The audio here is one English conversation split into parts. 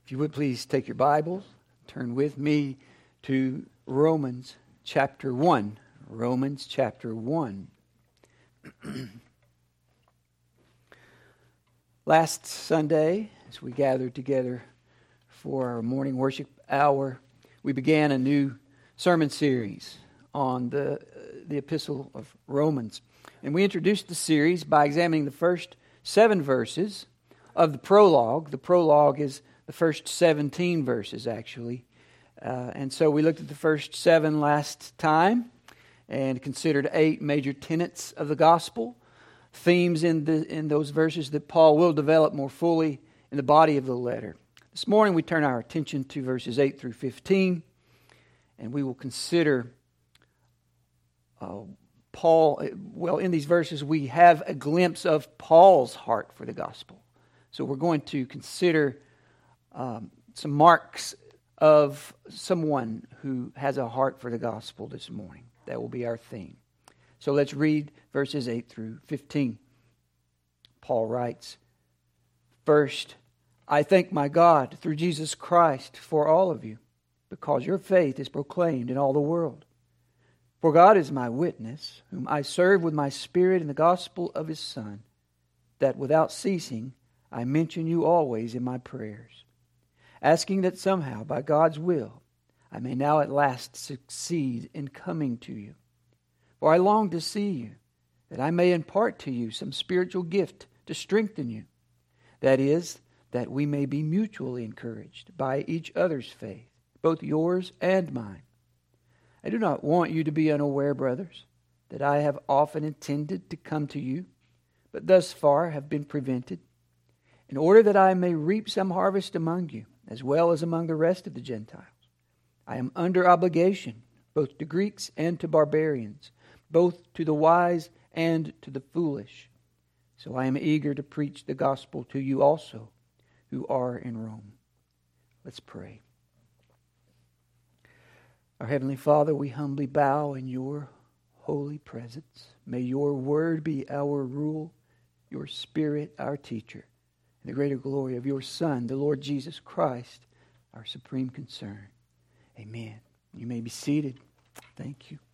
If you would please take your Bibles, turn with me to Romans chapter 1. Romans chapter 1. Last Sunday, as we gathered together for our morning worship hour, we began a new sermon series on the epistle of Romans. And we introduced the series by examining the first 7 verses of the prologue. The prologue is the first 17 verses, actually. And so we looked at the first 7 last time and considered 8 major tenets of the gospel, themes in those verses that Paul will develop more fully in the body of the letter. This morning we turn our attention to verses 8 through 15, and we will consider Paul. Well, in these verses we have a glimpse of Paul's heart for the gospel. So we're going to consider some marks of someone who has a heart for the gospel this morning. That will be our theme. So let's read verses 8 through 15. Paul writes, "First, I thank my God through Jesus Christ for all of you, because your faith is proclaimed in all the world. For God is my witness, whom I serve with my spirit in the gospel of His Son, that without ceasing I mention you always in my prayers, asking that somehow, by God's will, I may now at last succeed in coming to you. For I long to see you, that I may impart to you some spiritual gift to strengthen you. That is, that we may be mutually encouraged by each other's faith, both yours and mine. I do not want you to be unaware, brothers, that I have often intended to come to you, but thus far have been prevented, in order that I may reap some harvest among you, as well as among the rest of the Gentiles. I am under obligation, both to Greeks and to barbarians, both to the wise and to the foolish. So I am eager to preach the gospel to you also, who are in Rome." Let's pray. Our Heavenly Father, we humbly bow in your holy presence. May your word be our rule, your Spirit our teacher, and the greater glory of your Son, the Lord Jesus Christ, our supreme concern. Amen. You may be seated. Thank you.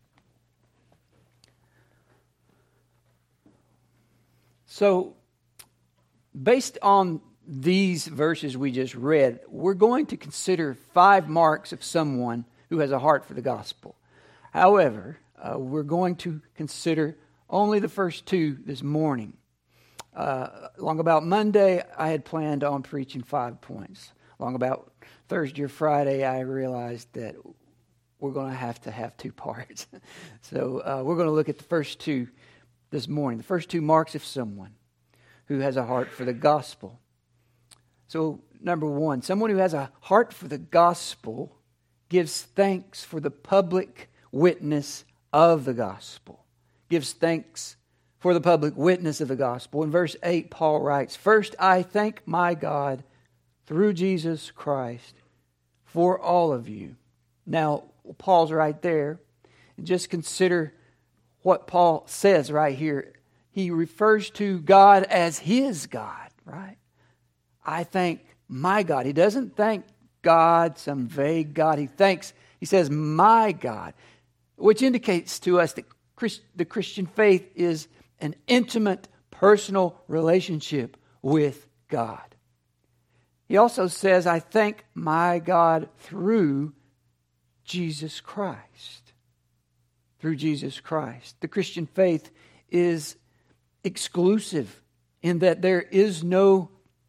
So, based on these verses we just read, we're going to consider 5 marks of someone who has a heart for the gospel. However, we're going to consider only the first 2 this morning. Along about Monday, I had planned on preaching 5 points. Along about Thursday or Friday, I realized that we're going to have 2 parts. So we're going to look at the first 2 this morning. The first 2 marks of someone who has a heart for the gospel. So, number 1, someone who has a heart for the gospel gives thanks for the public witness of the gospel. Gives thanks for the public witness of the gospel. In verse 8, Paul writes, "First, I thank my God through Jesus Christ for all of you." Now, Paul's right there. And just consider what Paul says right here. He refers to God as his God, right? I thank my God. He doesn't thank God, some vague God. He says, my God, which indicates to us that the Christian faith is an intimate, personal relationship with God. He also says, I thank my God through Jesus Christ. Through Jesus Christ. The Christian faith is exclusive in that there is no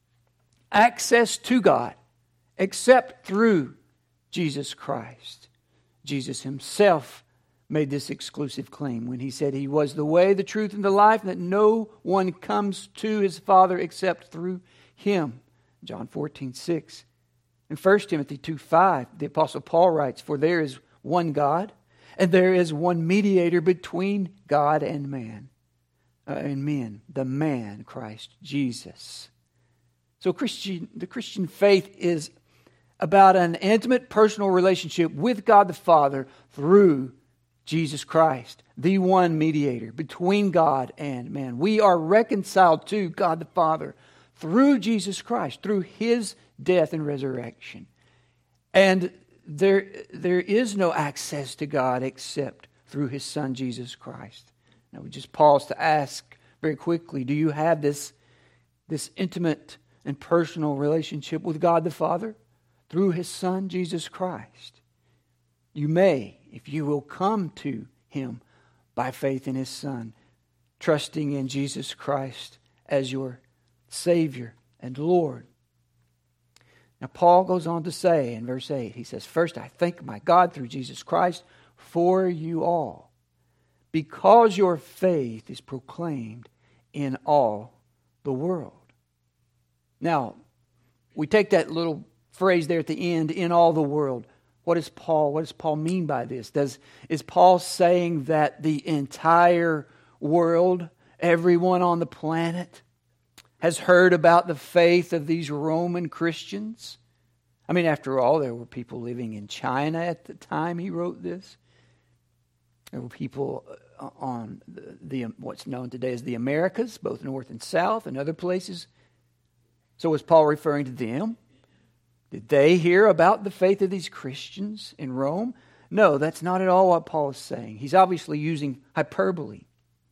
access to God except through Jesus Christ. Jesus Himself made this exclusive claim when He said He was the way, the truth, and the life, and that no one comes to His Father except through Him. John 14:6. In 1 Timothy 2:5, the Apostle Paul writes, "For there is one God, and there is one mediator between God and men, the man, Christ Jesus." So the Christian faith is about an intimate personal relationship with God the Father through Jesus Christ, the one mediator between God and man. We are reconciled to God the Father through Jesus Christ, through His death, and resurrection. And there is no access to God except through His Son, Jesus Christ. Now we just pause to ask very quickly, do you have this intimate and personal relationship with God the Father through His Son, Jesus Christ? You may, if you will come to Him by faith in His Son, trusting in Jesus Christ as your Savior and Lord. Now Paul goes on to say in verse 8, he says, "First I thank my God through Jesus Christ for you all, because your faith is proclaimed in all the world." Now, we take that little phrase there at the end, "in all the world." What does Paul mean by this? Is Paul saying that the entire world, everyone on the planet, has heard about the faith of these Roman Christians? I mean, after all, there were people living in China at the time he wrote this. There were people on the what's known today as the Americas, both North and South, and other places. So was Paul referring to them? Did they hear about the faith of these Christians in Rome? No, that's not at all what Paul is saying. He's obviously using hyperbole.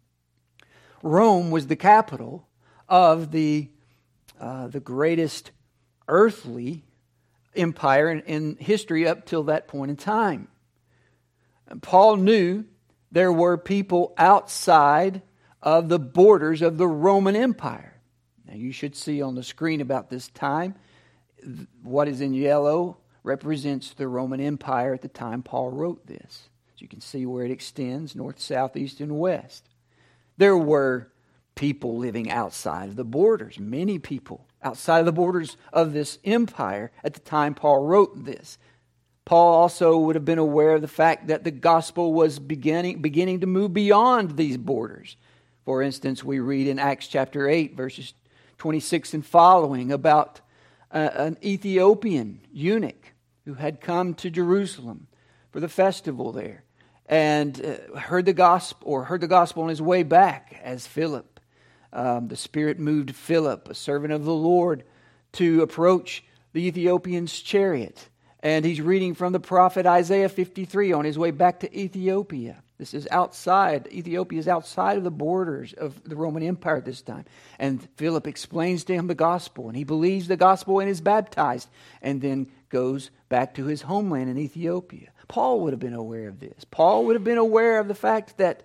Rome was the capital of the greatest earthly empire in history up till that point in time. And Paul knew there were people outside of the borders of the Roman Empire. Now you should see on the screen about this time, what is in yellow represents the Roman Empire at the time Paul wrote this. So you can see where it extends, north, south, east, and west. There were people living outside of the borders, many people outside of the borders of this empire at the time Paul wrote this. Paul also would have been aware of the fact that the gospel was beginning to move beyond these borders. For instance, we read in Acts chapter 8, verses 26 and following about an Ethiopian eunuch who had come to Jerusalem for the festival there and heard the gospel on his way back as Philip. The Spirit moved Philip, a servant of the Lord, to approach the Ethiopian's chariot. And he's reading from the prophet Isaiah 53 on his way back to Ethiopia. This is outside. Ethiopia is outside of the borders of the Roman Empire at this time. And Philip explains to him the gospel, and he believes the gospel and is baptized, and then goes back to his homeland in Ethiopia. Paul would have been aware of this. Paul would have been aware of the fact that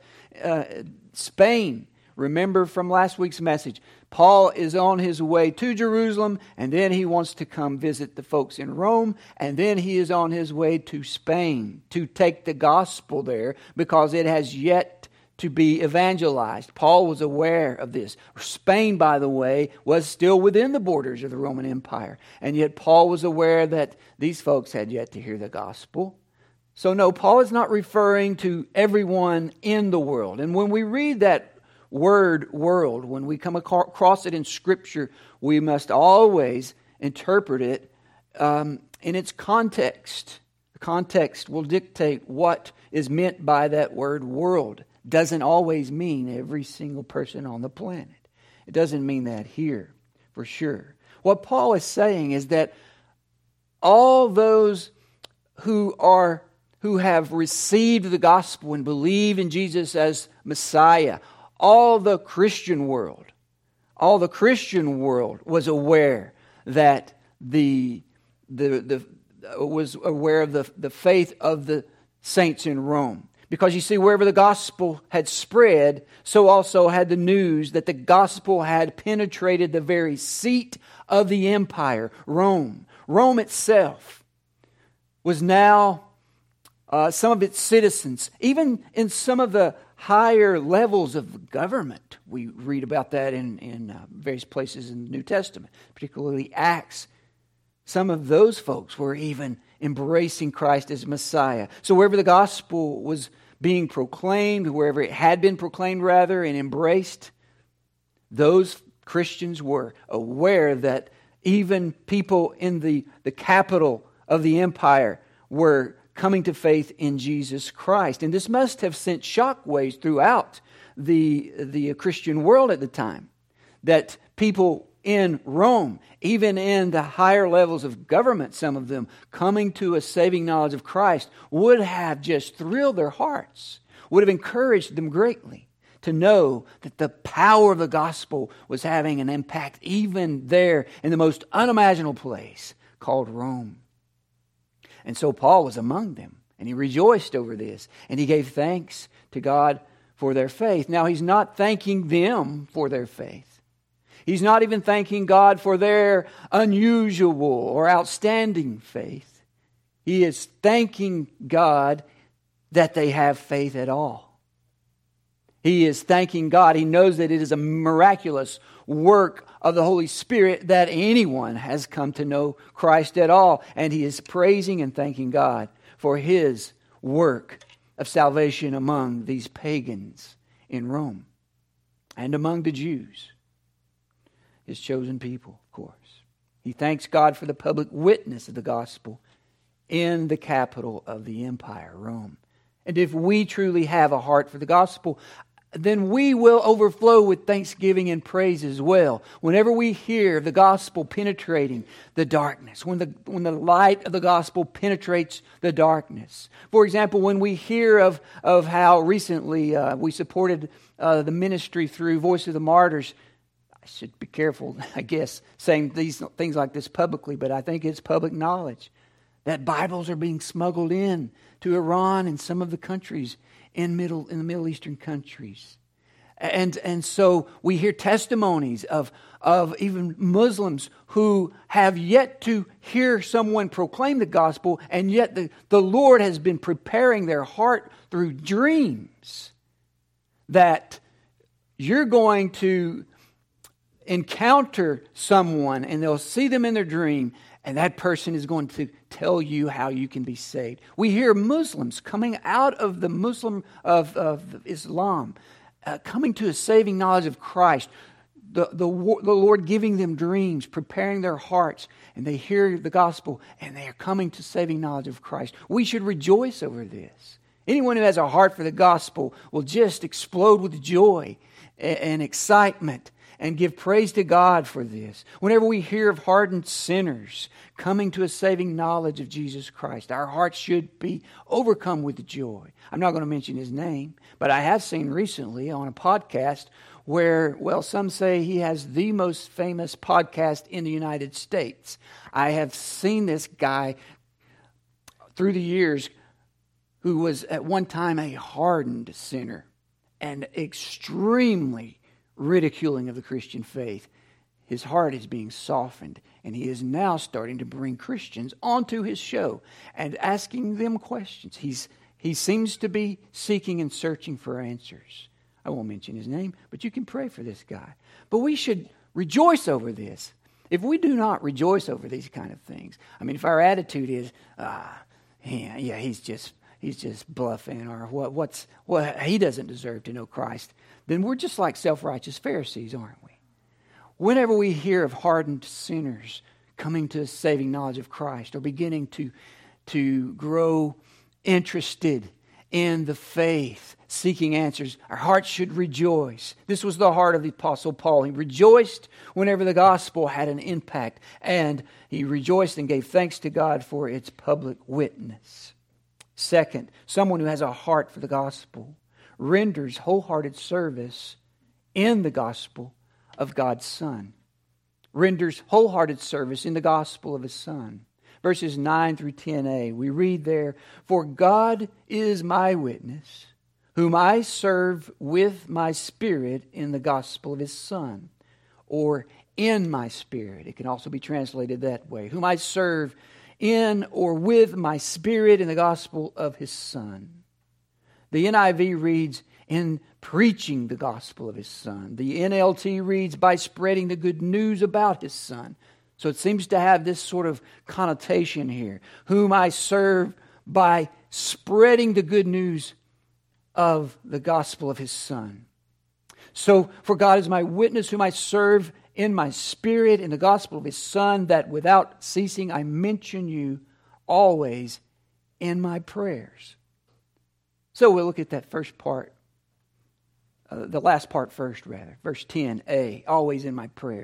Spain, remember from last week's message, Paul is on his way to Jerusalem, and then he wants to come visit the folks in Rome, and then he is on his way to Spain to take the gospel there because it has yet to be evangelized. Paul was aware of this. Spain, by the way, was still within the borders of the Roman Empire, and yet Paul was aware that these folks had yet to hear the gospel. So no, Paul is not referring to everyone in the world. And when we read that word world, when we come across it in Scripture, we must always interpret it in its context. The context will dictate what is meant by that word world. Doesn't always mean every single person on the planet. It doesn't mean that here, for sure. What Paul is saying is that all those who have received the gospel and believe in Jesus as Messiah, all the Christian world was aware that was aware of the faith of the saints in Rome. Because you see, wherever the gospel had spread, so also had the news that the gospel had penetrated the very seat of the empire, Rome. Rome itself was now, some of its citizens, even in some of the higher levels of government. We read about that in various places in the New Testament, particularly Acts. Some of those folks were even embracing Christ as Messiah. So wherever the gospel was being proclaimed, wherever it had been proclaimed rather and embraced, those Christians were aware that even people in the capital of the empire were coming to faith in Jesus Christ. And this must have sent shockwaves throughout the Christian world at the time, that people in Rome, even in the higher levels of government, some of them, coming to a saving knowledge of Christ would have just thrilled their hearts, would have encouraged them greatly to know that the power of the gospel was having an impact even there in the most unimaginable place called Rome. And so Paul was among them, and he rejoiced over this, and he gave thanks to God for their faith. Now, he's not thanking them for their faith. He's not even thanking God for their unusual or outstanding faith. He is thanking God that they have faith at all. He is thanking God. He knows that it is a miraculous work of the Holy Spirit that anyone has come to know Christ at all. And he is praising and thanking God for His work of salvation among these pagans in Rome and among the Jews, His chosen people, of course. He thanks God for the public witness of the gospel in the capital of the empire, Rome. And if we truly have a heart for the gospel, then we will overflow with thanksgiving and praise as well. Whenever we hear the gospel penetrating the darkness, when the light of the gospel penetrates the darkness. For example, when we hear of how recently we supported the ministry through Voice of the Martyrs. I should be careful, I guess, saying these things like this publicly, but I think it's public knowledge that Bibles are being smuggled in to Iran and some of the countries in the Middle Eastern countries. And so we hear testimonies of even Muslims who have yet to hear someone proclaim the gospel, and yet the Lord has been preparing their heart through dreams that you're going to encounter someone and they'll see them in their dream, and that person is going to tell you how you can be saved. We hear Muslims coming out of the Muslim of Islam, coming to a saving knowledge of Christ. The Lord giving them dreams, preparing their hearts, and they hear the gospel, and they are coming to saving knowledge of Christ. We should rejoice over this. Anyone who has a heart for the gospel will just explode with joy and excitement and give praise to God for this. Whenever we hear of hardened sinners coming to a saving knowledge of Jesus Christ, our hearts should be overcome with joy. I'm not going to mention his name, but I have seen recently on a podcast where, well, some say he has the most famous podcast in the United States. I have seen this guy through the years who was at one time a hardened sinner and extremely ridiculing of the Christian faith. His heart is being softened, and he is now starting to bring Christians onto his show and asking them questions. He seems to be seeking and searching for answers. I won't mention his name, but you can pray for this guy. But we should rejoice over this. If we do not rejoice over these kind of things, I mean, if our attitude is, he's just bluffing, or he doesn't deserve to know Christ, then we're just like self-righteous Pharisees, aren't we? Whenever we hear of hardened sinners coming to a saving knowledge of Christ or beginning to grow interested in the faith, seeking answers, our hearts should rejoice. This was the heart of the Apostle Paul. He rejoiced whenever the gospel had an impact, and he rejoiced and gave thanks to God for its public witness. Second, someone who has a heart for the gospel renders wholehearted service in the gospel of God's Son. Renders wholehearted service in the gospel of His Son. Verses 9 through 10a, we read there, "For God is my witness, whom I serve with my spirit in the gospel of His Son." Or in my spirit. It can also be translated that way. Whom I serve in or with my spirit in the gospel of His Son. The NIV reads, in preaching the gospel of His Son. The NLT reads, by spreading the good news about His Son. So it seems to have this sort of connotation here. Whom I serve by spreading the good news of the gospel of His Son. So, for God is my witness, whom I serve in my spirit in the gospel of His Son, that without ceasing I mention you always in my prayers. So we'll look at that first part, the last part first rather. Verse 10a, always in my prayers.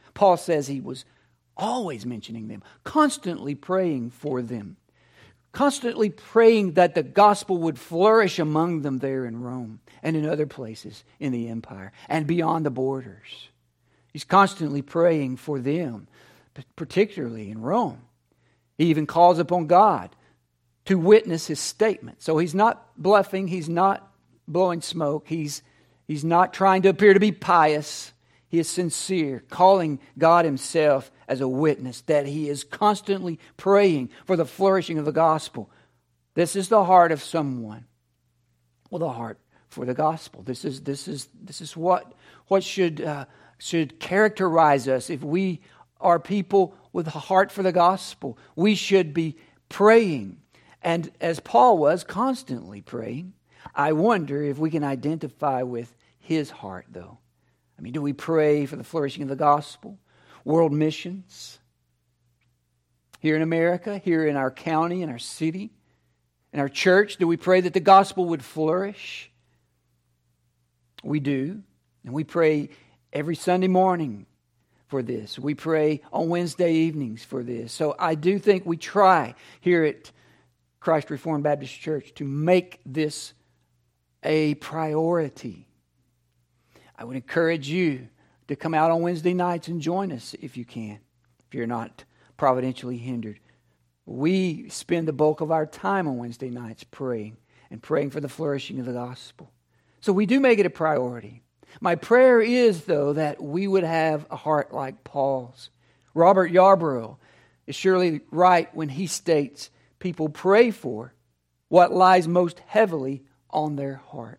Paul says he was always mentioning them, constantly praying for them, constantly praying that the gospel would flourish among them there in Rome and in other places in the empire and beyond the borders. He's constantly praying for them, particularly in Rome. He even calls upon God to witness his statement. So he's not bluffing, he's not blowing smoke, he's not trying to appear to be pious. He is sincere, calling God himself as a witness that he is constantly praying for the flourishing of the gospel. This is the heart of someone with a heart for the gospel. This is what should characterize us. If we are people with a heart for the gospel, we should be praying. And as Paul was, constantly praying. I wonder if we can identify with his heart, though. I mean, do we pray for the flourishing of the gospel? World missions? Here in America, here in our county, in our city, in our church, do we pray that the gospel would flourish? We do. And we pray every Sunday morning for this. We pray on Wednesday evenings for this. So I do think we try here at Christ Reformed Baptist Church to make this a priority. I would encourage you to come out on Wednesday nights and join us if you can, if you're not providentially hindered. We spend the bulk of our time on Wednesday nights praying and praying for the flourishing of the gospel. So we do make it a priority. My prayer is, though, that we would have a heart like Paul's. Robert Yarborough is surely right when he states people pray for what lies most heavily on their hearts.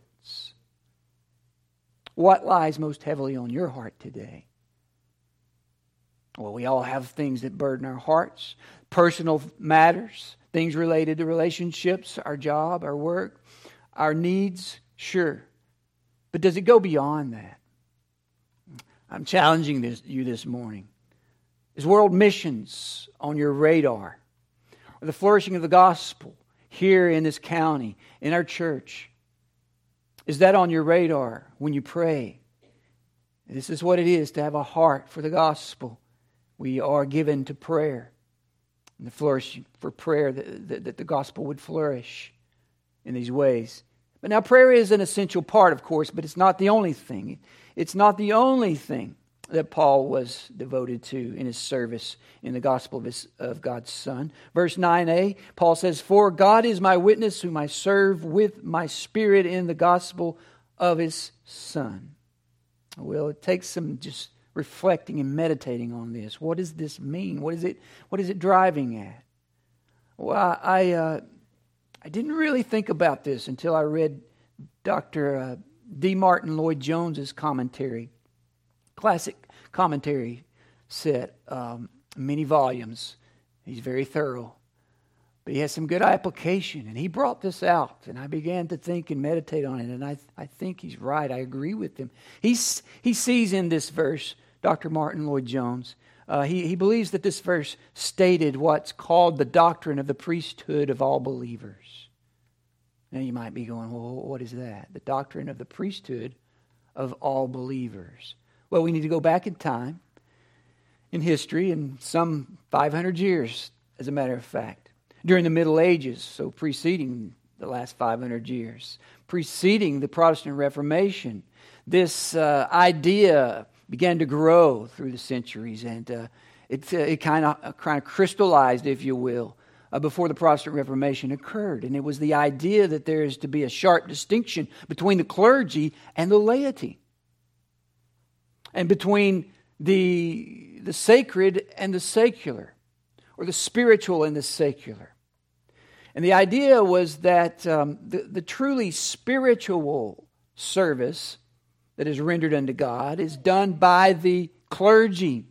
What lies most heavily on your heart today? Well, we all have things that burden our hearts. Personal matters, things related to relationships, our job, our work, our needs, sure. But does it go beyond that? I'm challenging you this morning. Is world missions on your radar? Or the flourishing of the gospel here in this county, in our church? Is that on your radar when you pray? This is what it is to have a heart for the gospel. We are given to prayer and the flourishing for prayer that the gospel would flourish in these ways. But now prayer is an essential part, of course, but it's not the only thing. It's not the only thing that Paul was devoted to in his service in the gospel of God's Son. Verse 9a, Paul says, "For God is my witness, whom I serve with my spirit in the gospel of His Son." Well, it takes some just reflecting and meditating on this. What does this mean? What is it driving at? Well, I didn't really think about this until I read Dr. D. Martin Lloyd-Jones's commentary. Classic commentary set, many volumes. He's very thorough. But he has some good application. And he brought this out. And I began to think and meditate on it. And I think he's right. I agree with him. He sees in this verse, Dr. Martin Lloyd-Jones, he believes that this verse stated what's called the doctrine of the priesthood of all believers. Now you might be going, well, what is that? The doctrine of the priesthood of all believers. Well, we need to go back in time, in history, in some 500 years, as a matter of fact. During the Middle Ages, so preceding the last 500 years, preceding the Protestant Reformation, this idea began to grow through the centuries, and it kind of crystallized, if you will, before the Protestant Reformation occurred. And it was the idea that there is to be a sharp distinction between the clergy and the laity, and between the sacred and the secular, or the spiritual and the secular. And the idea was that the truly spiritual service that is rendered unto God is done by the clergy,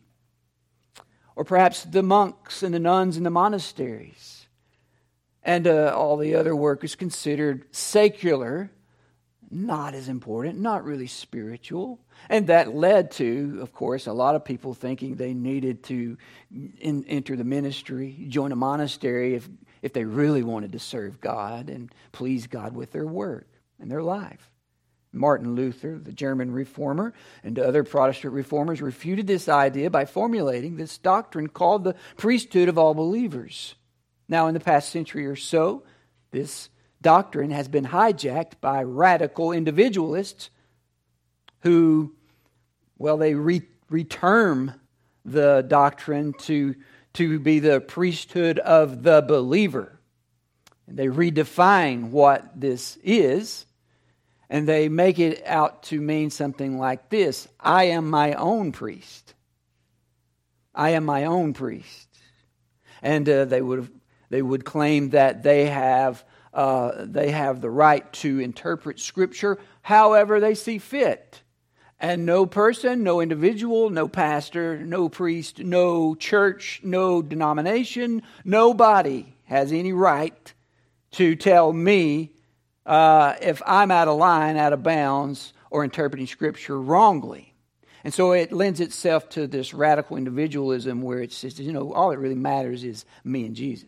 or perhaps the monks and the nuns in the monasteries. And all the other work is considered secular, not as important, not really spiritual. And that led to, of course, a lot of people thinking they needed to enter the ministry, join a monastery if they really wanted to serve God and please God with their work and their life. Martin Luther, the German reformer, and other Protestant reformers refuted this idea by formulating this doctrine called the priesthood of all believers. Now, in the past century or so, this doctrine has been hijacked by radical individualists who, well, they reterm the doctrine to be the priesthood of the believer. And they redefine what this is, and they make it out to mean something like this: I am my own priest. I am my own priest. And they would claim that they have the right to interpret Scripture however they see fit. And no person, no individual, no pastor, no priest, no church, no denomination, nobody has any right to tell me if I'm out of line, out of bounds, or interpreting Scripture wrongly. And so it lends itself to this radical individualism where it's just, all that really matters is me and Jesus.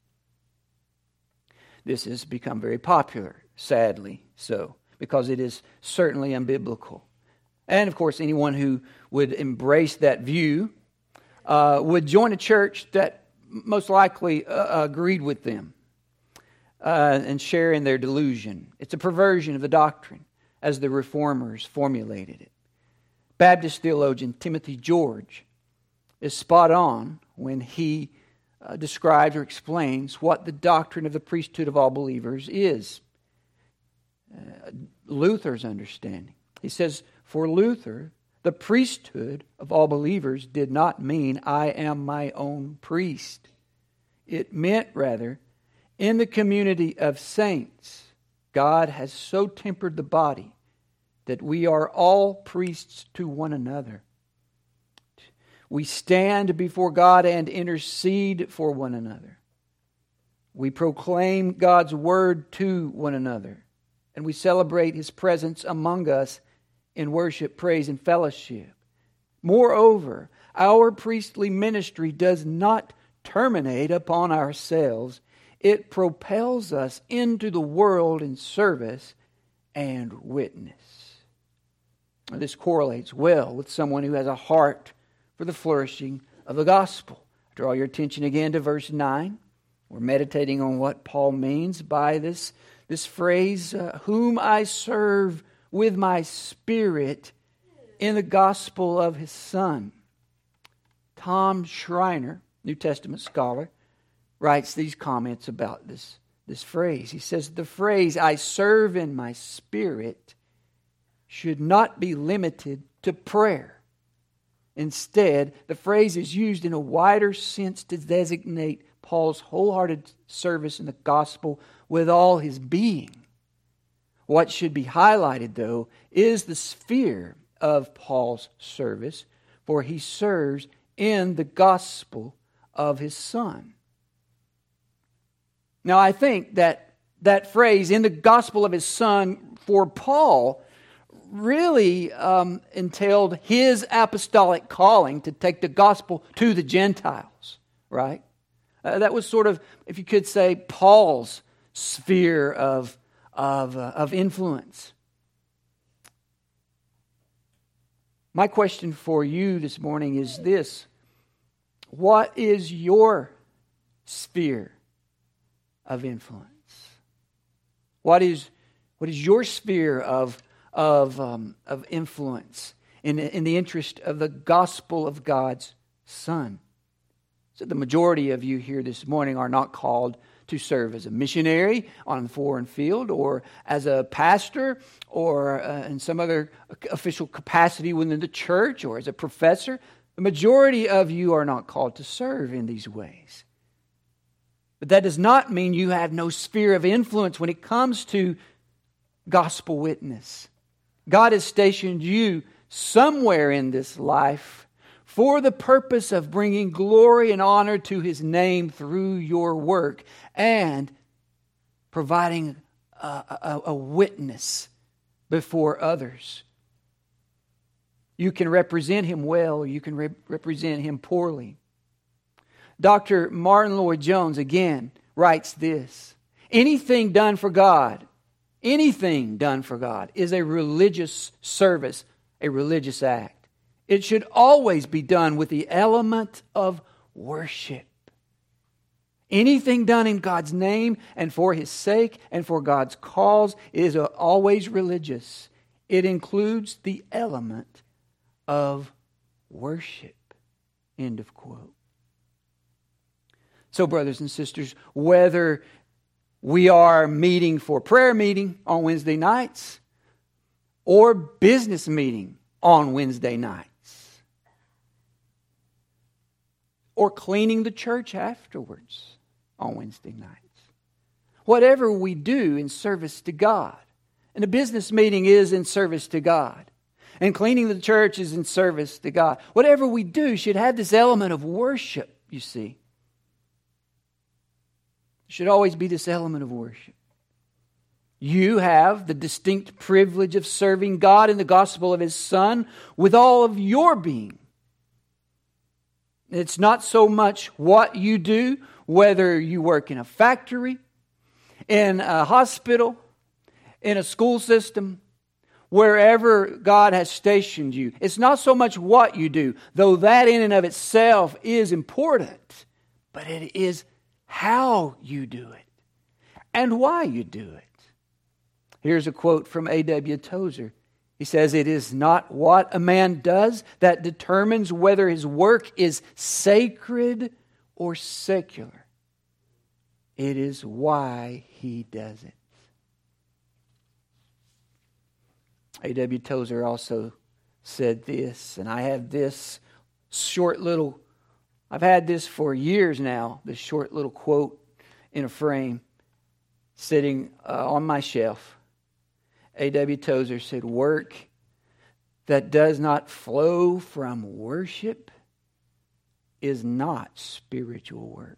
This has become very popular, sadly so, because it is certainly unbiblical. And of course, anyone who would embrace that view would join a church that most likely agreed with them and share in their delusion. It's a perversion of the doctrine as the reformers formulated it. Baptist theologian Timothy George is spot on when he describes or explains what the doctrine of the priesthood of all believers is. Luther's understanding. He says, for Luther, the priesthood of all believers did not mean I am my own priest. It meant, rather, in the community of saints, God has so tempered the body that we are all priests to one another. We stand before God and intercede for one another. We proclaim God's word to one another. And we celebrate His presence among us in worship, praise, and fellowship. Moreover, our priestly ministry does not terminate upon ourselves. It propels us into the world in service and witness. Now, this correlates well with someone who has a heart for the flourishing of the gospel. I draw your attention again to verse 9. We're meditating on what Paul means by this phrase, whom I serve with my spirit in the gospel of His Son. Tom Schreiner, New Testament scholar, writes these comments about this phrase. He says, the phrase, I serve in my spirit, should not be limited to prayer. Instead, the phrase is used in a wider sense to designate Paul's wholehearted service in the gospel with all his being. What should be highlighted, though, is the sphere of Paul's service, for he serves in the gospel of his Son. Now, I think that phrase, in the gospel of his Son, for Paul, really entailed his apostolic calling to take the gospel to the Gentiles, right? That was sort of, if you could say, Paul's sphere of influence. My question for you this morning is this: what is your sphere of influence? What is your sphere of influence in the interest of the gospel of God's Son? So the majority of you here this morning are not called to serve as a missionary on the foreign field, or as a pastor, or in some other official capacity within the church, or as a professor. The majority of you are not called to serve in these ways. But that does not mean you have no sphere of influence when it comes to gospel witness. God has stationed you somewhere in this life for the purpose of bringing glory and honor to His name through your work and providing a witness before others. You can represent Him well, or you can represent Him poorly. Dr. Martin Lloyd-Jones again writes this: anything done for God anything done for God is a religious service, a religious act. It should always be done with the element of worship. Anything done in God's name and for His sake and for God's cause is always religious. It includes the element of worship. End of quote. So, brothers and sisters, whether we are meeting for prayer meeting on Wednesday nights or business meeting on Wednesday nights or cleaning the church afterwards on Wednesday nights, whatever we do in service to God, and a business meeting is in service to God, and cleaning the church is in service to God, whatever we do should have this element of worship, you see. Should always be this element of worship. You have the distinct privilege of serving God in the gospel of His Son with all of your being. It's not so much what you do, whether you work in a factory, in a hospital, in a school system, wherever God has stationed you. It's not so much what you do, though that in and of itself is important, but it is how you do it and why you do it. Here's a quote from A.W. Tozer. He says, "It is not what a man does that determines whether his work is sacred or secular. It is why he does it." A.W. Tozer also said this, and I have this short little, I've had this for years now, this short little quote in a frame sitting on my shelf. A.W. Tozer said, "Work that does not flow from worship is not spiritual work."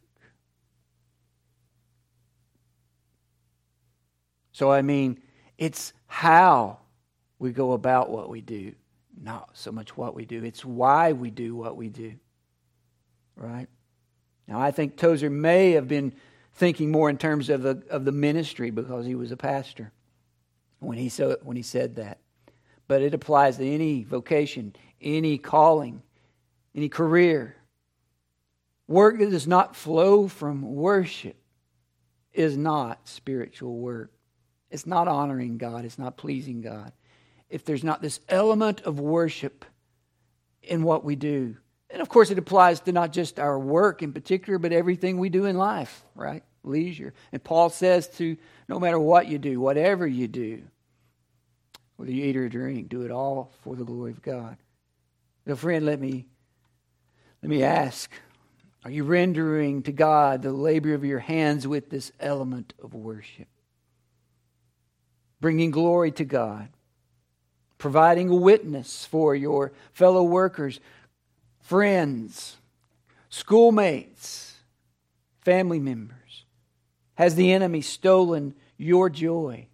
So I mean, it's how we go about what we do, not so much what we do. It's why we do what we do. Right? Now, I think Tozer may have been thinking more in terms of the ministry because he was a pastor when he said that. But it applies to any vocation, any calling, any career. Work that does not flow from worship is not spiritual work. It's not honoring God. It's not pleasing God. If there's not this element of worship in what we do. And of course it applies to not just our work in particular, but everything we do in life, right? Leisure. And Paul says to no matter what you do, whatever you do, whether you eat or drink, do it all for the glory of God. So friend, let me ask, are you rendering to God the labor of your hands with this element of worship? Bringing glory to God. Providing a witness for your fellow workers, friends, schoolmates, family members. Has the enemy stolen your joy?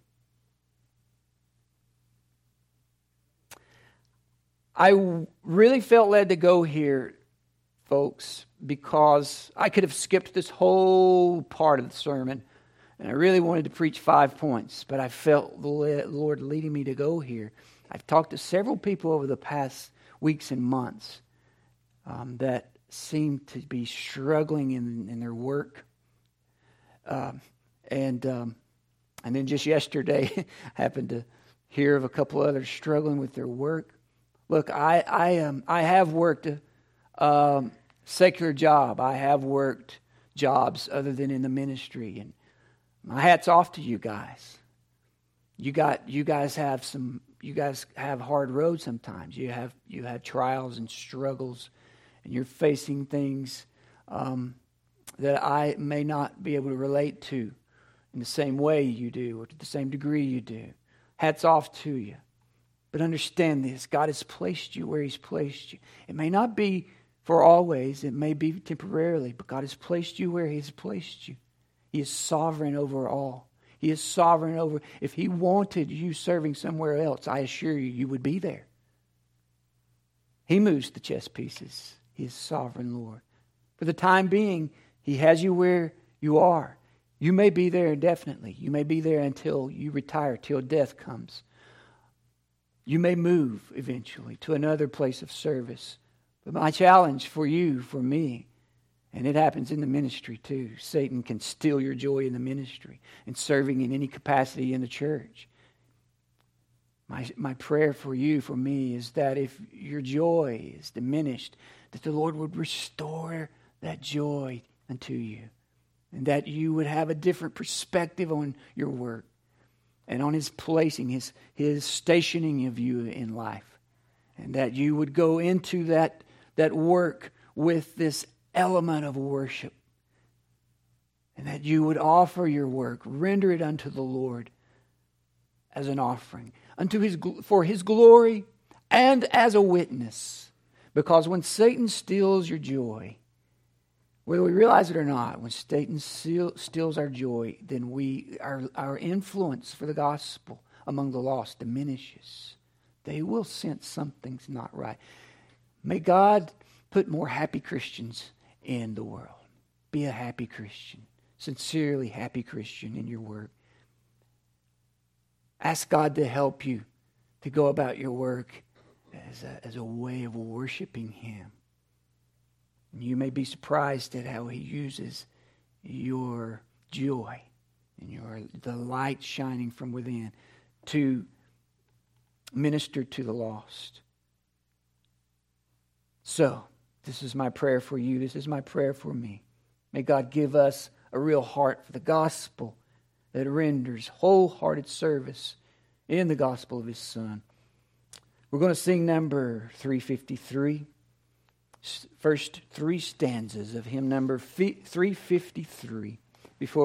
I really felt led to go here, folks, because I could have skipped this whole part of the sermon, and I really wanted to preach 5 points, but I felt the Lord leading me to go here. I've talked to several people over the past weeks and months that seem to be struggling in their work. And then just yesterday, happened to hear of a couple others struggling with their work. Look, I have worked a secular job. I have worked jobs other than in the ministry, and my hat's off to you guys. You guys have hard roads sometimes. You have trials and struggles, and you're facing things that I may not be able to relate to in the same way you do or to the same degree you do. Hats off to you. But understand this, God has placed you where He's placed you. It may not be for always, it may be temporarily, but God has placed you where He's placed you. He is sovereign over all. He is sovereign over. If He wanted you serving somewhere else, I assure you, you would be there. He moves the chess pieces. He is sovereign Lord. For the time being, He has you where you are. You may be there indefinitely. You may be there until you retire, till death comes. You may move eventually to another place of service. But my challenge for you, for me, and it happens in the ministry too. Satan can steal your joy in the ministry and serving in any capacity in the church. My prayer for you, for me, is that if your joy is diminished, that the Lord would restore that joy unto you. And that you would have a different perspective on your work and on His placing, His stationing of you in life. And that you would go into that work with this element of worship. And that you would offer your work, render it unto the Lord as an offering, for His glory and as a witness. Because when Satan steals your joy, whether we realize it or not, when Satan steals our joy, then our influence for the gospel among the lost diminishes. They will sense something's not right. May God put more happy Christians in the world. Be a happy Christian, sincerely happy Christian in your work. Ask God to help you to go about your work as a way of worshiping Him. You may be surprised at how He uses your joy and the light shining from within to minister to the lost. So, this is my prayer for you. This is my prayer for me. May God give us a real heart for the gospel that renders wholehearted service in the gospel of His Son. We're going to sing number 353. First three stanzas of hymn number 353 before